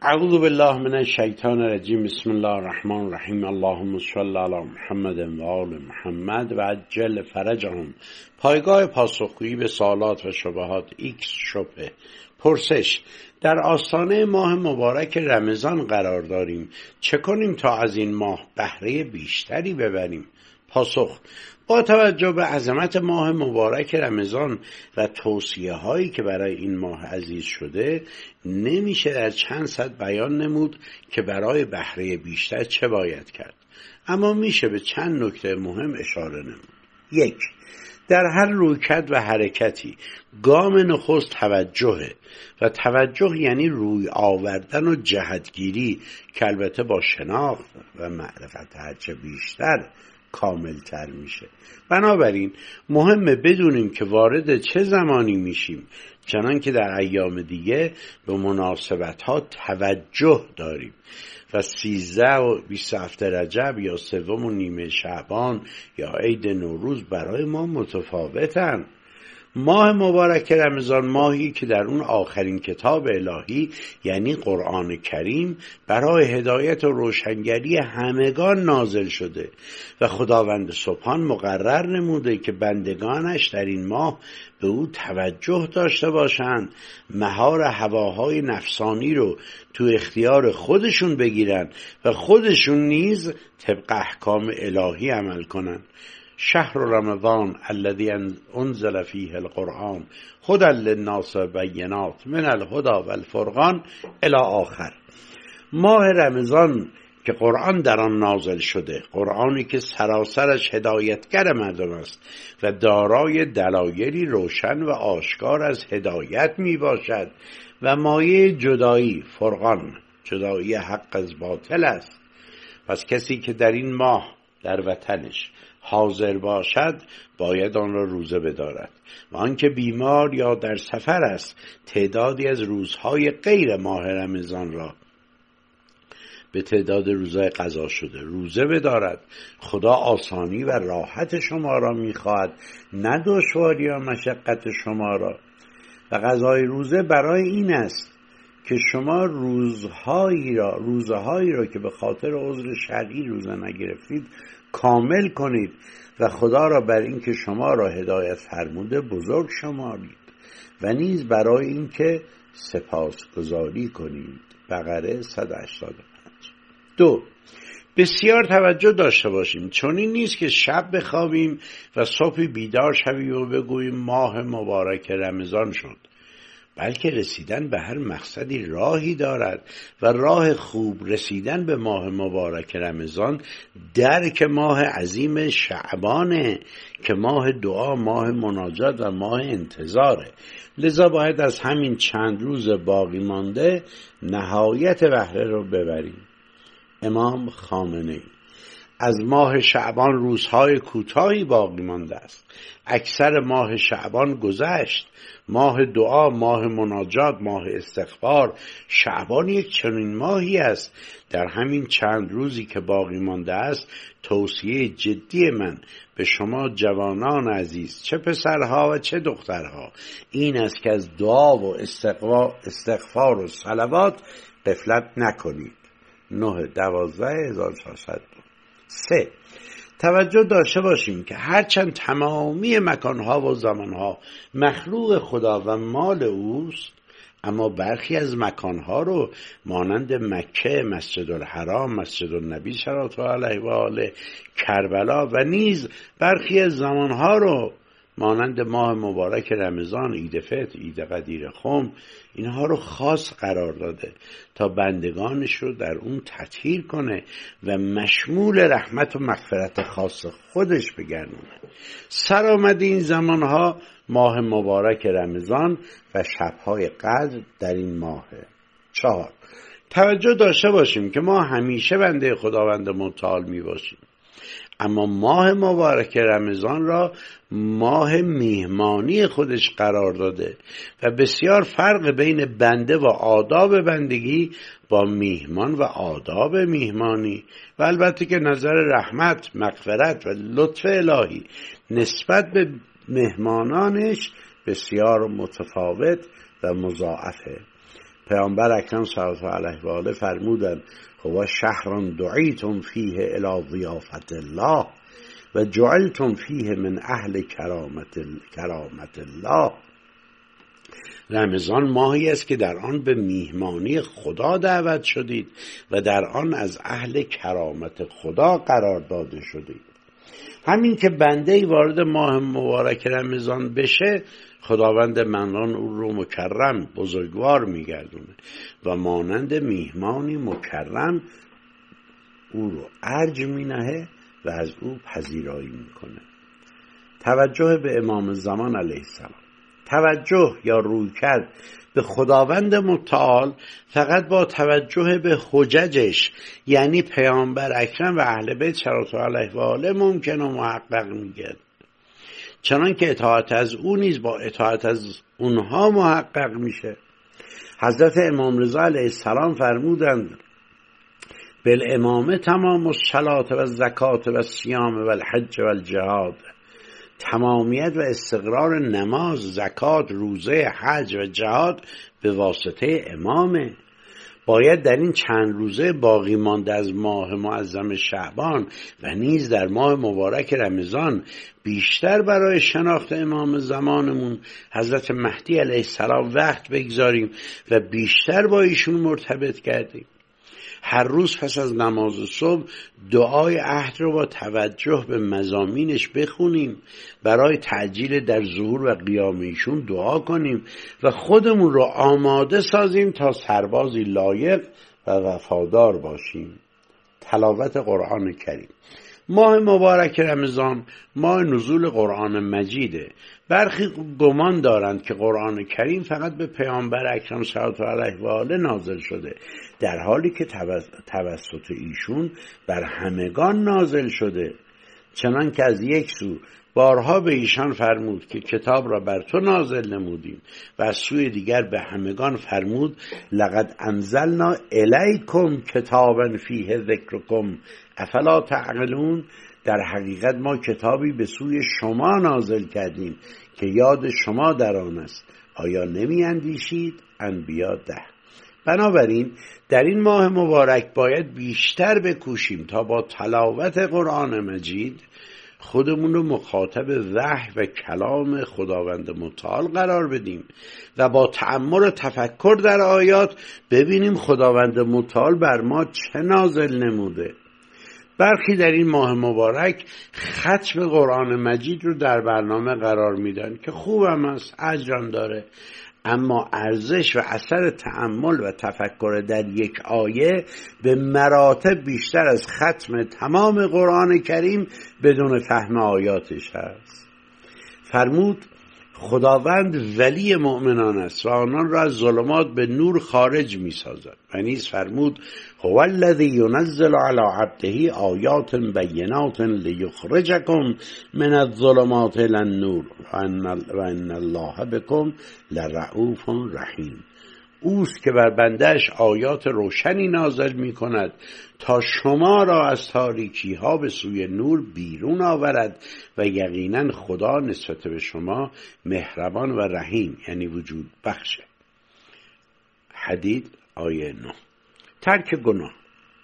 اعوذ بالله من الشیطان الرجیم. بسم الله الرحمن الرحیم. اللهم صل علی محمد و آل محمد و عجل فرجهم. پایگاه پاسخگویی به سوالات و شبهات ایکس شبهه. پرسش: در آستانه ماه مبارک رمضان قرار داریم، چه کنیم تا از این ماه بهره بیشتری ببریم؟ پاسخ: با توجه به عظمت ماه مبارک رمضان و توصیه هایی که برای این ماه عزیز شده، نمیشه در چند صد بیان نمود که برای بهره بیشتر چه باید کرد، اما میشه به چند نکته مهم اشاره نمود. 1. در هر رویکرد و حرکتی گام نخست توجهه و توجه یعنی روی آوردن و جهتگیری که البته با شناخت و معرفت هرچه بیشتر کامل تر میشه. بنابراین مهمه بدونیم که وارد چه زمانی میشیم، چنان که در ایام دیگه به مناسبت ها توجه داریم و 13 و 27 رجب یا 3 و نیمه شعبان یا عید نوروز برای ما متفاوتن. ماه مبارک رمضان ماهی که در اون آخرین کتاب الهی یعنی قرآن کریم برای هدایت و روشنگری همگان نازل شده و خداوند سبحان مقرر نموده که بندگانش در این ماه به او توجه داشته باشند، مهار هواهای نفسانی رو تو اختیار خودشون بگیرن و خودشون نیز طبق احکام الهی عمل کنن. شهر رمضان الذی انزل فیه القرآن هدی للناس و بینات من الهدی و الفرقان الی آخر. ماه رمضان که قرآن در آن نازل شده، قرآنی که سراسرش هدایتگر مردم است و دارای دلایلی روشن و آشکار از هدایت می باشد و مایه جدایی، فرقان، جدایی حق از باطل است. پس کسی که در این ماه در وطنش حاضر باشد باید آن را روزه بدارد و آنکه بیمار یا در سفر است تعدادی از روزهای غیر ماه رمضان را به تعداد روزهای قضا شده روزه بدارد. خدا آسانی و راحت شما را می‌خواهد، نه دشواری و مشقت شما را. و قضای روزه برای این است که شما روزهایی را که به خاطر عذر شرعی روزه نگرفتید کامل کنید و خدا را بر این که شما را هدایت فرموده بزرگ شمارید و نیز برای این که سپاسگزاری کنید. بقره 185. 2. بسیار توجه داشته باشیم، چون این نیست که شب بخوابیم و صبح بیدار شویم و بگوییم ماه مبارک رمضان شد، بلکه رسیدن به هر مقصدی راهی دارد و راه خوب رسیدن به ماه مبارک رمضان درک ماه عظیم شعبانه که ماه دعا، ماه مناجات و ماه انتظاره. لذا باید از همین چند روز باقی مانده نهایت بهره رو ببریم. امام خامنه‌ای: از ماه شعبان روزهای کوتاهی باقی مانده است، اکثر ماه شعبان گذشت. ماه دعا، ماه مناجات، ماه استغفار، شعبان یک چنین ماهی است. در همین چند روزی که باقی مانده است توصیه جدی من به شما جوانان عزیز، چه پسرها و چه دخترها، این است که از دعا و استغفار و صلوات غفلت نکنید. 9/12/1402. 3. توجه داشته باشیم که هرچند تمامی مکانها و زمانها مخلوق خدا و مال اوست، اما برخی از مکانها رو مانند مکه، مسجد الحرام، مسجد النبی صلی الله علیه و آله، کربلا و نیز برخی از زمانها رو مانند ماه مبارک رمضان، عید فطر، عید قدیر خم، اینها رو خاص قرار داده تا بندگانش رو در اون تطهیر کنه و مشمول رحمت و مغفرت خاص خودش بگردونه. سر آمد این زمانها ماه مبارک رمضان و شبهای قدر در این ماهه. 4. توجه داشته باشیم که ما همیشه بنده خداوند متعال می باشیم، اما ماه مبارک رمضان را ماه میهمانی خودش قرار داده و بسیار فرق بین بنده و آداب بندگی با میهمان و آداب میهمانی و البته که نظر رحمت، مغفرت و لطف الهی نسبت به مهمانانش بسیار متفاوت و مضاعفه. پیامبر اکرم صلی الله علیه و آله فرمودند هو شهر دعیتم فیه الی ضیافت الله و جعلتم فیه من اهل کرامت الله. رمضان ماهی است که در آن به میهمانی خدا دعوت شدید و در آن از اهل کرامت خدا قرار داده شدید. همین که بنده‌ای وارد ماه مبارک رمضان بشه، خداوند منان او رو مکرم بزرگوار میگردونه و مانند میهمانی مکرم او رو ارج مینهه و از او پذیرایی میکنه. توجه به امام زمان علیه السلام. توجه یا رویکرد به خداوند متعال فقط با توجه به حججش، یعنی پیامبر اکرم و اهل بیت صلوات الله علیه و آله، ممکن و محقق میگه. چنان که اطاعت از او نیز با اطاعت از اونها محقق میشه. حضرت امام رضا علیه السلام فرمودند بالامامه تمام الصلاة و الزکات و الصیام و الحج و الجهاد. تمامیت و استقرار نماز، زکات، روزه، حج و جهاد به واسطه امامه. باید در این چند روزه باقی مانده از ماه معظم شعبان و نیز در ماه مبارک رمضان بیشتر برای شناخت امام زمانمون حضرت مهدی علیه السلام وقت بگذاریم و بیشتر با ایشون مرتبط کردیم. هر روز پس از نماز صبح دعای عهد رو با توجه به مضامینش بخونیم، برای تعجیل در ظهور و قیام ایشون دعا کنیم و خودمون رو آماده سازیم تا سربازی لایق و وفادار باشیم. تلاوت قرآن کریم. ماه مبارک رمضان ماه نزول قرآن مجیده. برخی گمان دارند که قرآن کریم فقط به پیامبر اکرم صلی الله علیه و آله نازل شده، در حالی که توسط ایشون بر همگان نازل شده. چنان که از یک سو بارها به ایشان فرمود که کتاب را بر تو نازل نمودیم و از سوی دیگر به همگان فرمود لقد انزلنا الیکم کتابا فیه ذکرکم افلا تعقلون. در حقیقت ما کتابی به سوی شما نازل کردیم که یاد شما در آن است، آیا نمی اندیشید؟ انبیاء 10. بنابراین در این ماه مبارک باید بیشتر بکوشیم تا با تلاوت قرآن مجید خودمون رو مخاطب وحی و کلام خداوند متعال قرار بدیم و با تأمل و تفکر در آیات ببینیم خداوند متعال بر ما چه نازل نموده. برخی در این ماه مبارک ختم قرآن مجید رو در برنامه قرار میدن که خوبم است، اجرم داره، اما ارزش و اثر تأمل و تفکر در یک آیه به مراتب بیشتر از ختم تمام قرآن کریم بدون فهم آیاتش هست. فرمود خداوند ولی مؤمنان است و آنان را از ظلمات به نور خارج می سازد. و نیز فرمود هو الذی ینزل علی عبده آیات بینات لیخرجکم من الظلمات الی النور و ان الله بکم لرؤوف رحیم. اوست که بر بنده‌اش آیات روشنی نازل می کند تا شما را از تاریکی ها به سوی نور بیرون آورد و یقینا خدا نسبت به شما مهربان و رحیم، یعنی وجود بخشه. حدید آیه 9. ترک گناه.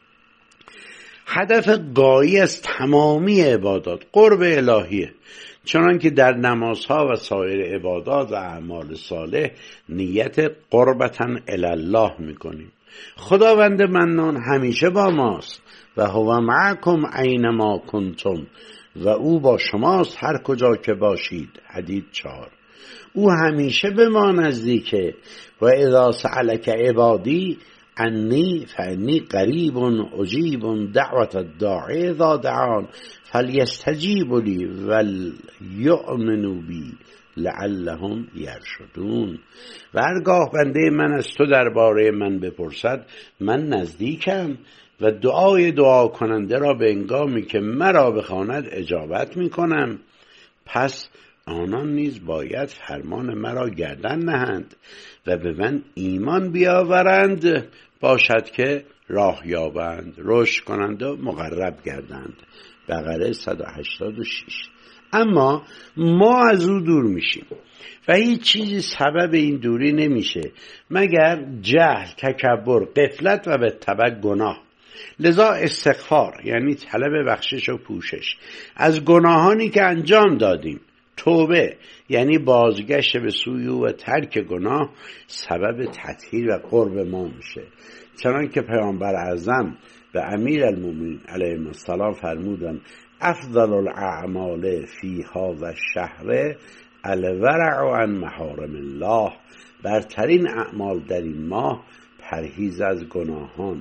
هدف غایی از تمامی عبادات قرب الهیه، چنان که در نمازها و سایر عبادات و اعمال صالح نیت قربتاً الله میکنیم. خداوند منان همیشه با ماست و هو معکم اینما کنتم و او با شماست هر کجا که باشید. حدید 4. او همیشه به ما نزدیکه. و اذا سألک عبادی انی فانی قریب اجیب دعوت الداعی اذا دعان فلیستجیبوا لی ولیؤمنوا بی لعلهم یرشدون. و هرگاه بنده من از تو درباره من بپرسد من نزدیکم و دعا کننده را به هنگامی که مرا بخواند اجابت میکنم. پس آنان نیز باید فرمان مرا گردن نهند و به من ایمان بیاورند، باشد که راه یابند، رشد کنند و مقرب گردند. بقره 186. اما ما از او دور میشیم و هیچ چیزی سبب این دوری نمیشه مگر جهل، تکبر، غفلت و بالطبع گناه. لذا استغفار یعنی طلب بخشش و پوشش از گناهانی که انجام دادیم، توبه یعنی بازگشت به سوی او و ترک گناه سبب تطهیر و قرب ما میشه. چنانکه پیامبر اعظم و امیر المؤمنین علیهم السلام فرمودند افضل الاعمال فی هذا الشهر الورع عن محارم الله، برترین اعمال در این ماه پرهیز از گناهان.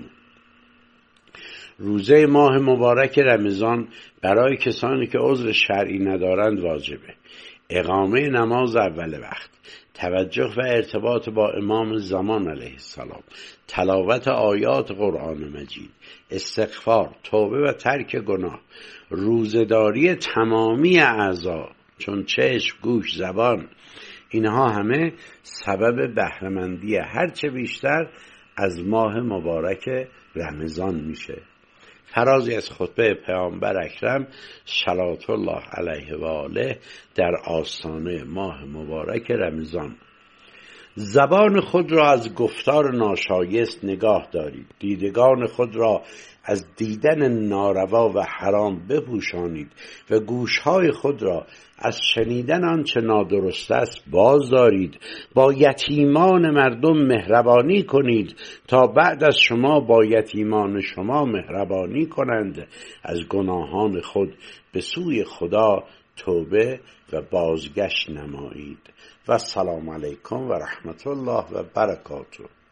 روزه ماه مبارک رمضان برای کسانی که عذر شرعی ندارند واجبه. اقامه نماز اول وقت، توجه و ارتباط با امام زمان علیه السلام، تلاوت آیات قرآن مجید، استغفار، توبه و ترک گناه، روزداری تمامی اعضا چون چشم، گوش، زبان، اینها همه سبب بهره‌مندی هرچه بیشتر از ماه مبارک رمضان میشه. فرازی از خطبه پیامبر اکرم صلوات الله علیه و آله در آستانه ماه مبارک رمضان: زبان خود را از گفتار ناشایست نگاه دارید، دیدگان خود را از دیدن ناروا و حرام بپوشانید و گوشهای خود را از شنیدن آنچه نادرست است باز دارید. با یتیمان مردم مهربانی کنید تا بعد از شما با یتیمان شما مهربانی کنند. از گناهان خود به سوی خدا توبه و بازگشت نمایید. و السلام علیکم و رحمت الله و برکاته.